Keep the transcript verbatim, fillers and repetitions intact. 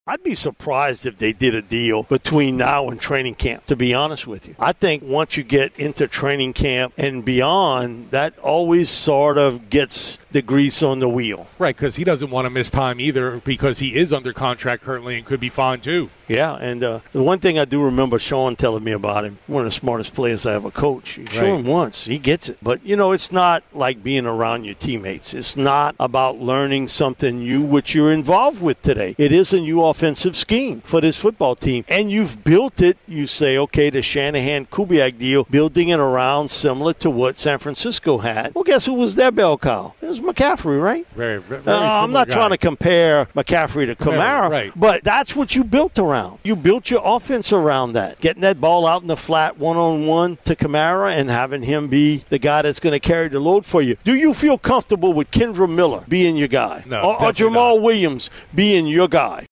I'd be surprised if they did a deal between now and training camp, to be honest with you. I think once you get into training camp and beyond, that always sort of gets the grease on the wheel. Right, because he doesn't want to miss time either because he is under contract currently and could be fine too. Yeah, and uh, the one thing I do remember Sean telling me about him, one of the smartest players I ever coached. You show him once, he gets it. But, you know, it's not like being around your teammates. It's not about learning something new, which you're involved with today. It is a new offensive scheme for this football team. And you've built it, you say, okay, the Shanahan-Kubiak deal, building it around similar to what San Francisco had. Well, guess who was their bell cow? It was McCaffrey, right? Very, very uh, I'm not guy. trying to compare McCaffrey to Kamara, right. but that's what you built around. You built your offense around that. Getting that ball out in the flat one-on-one to Kamara and having him be the guy that's going to carry the load for you. Do you feel comfortable with Kendra Miller being your guy? No, or, or Jamal not. Williams being your guy?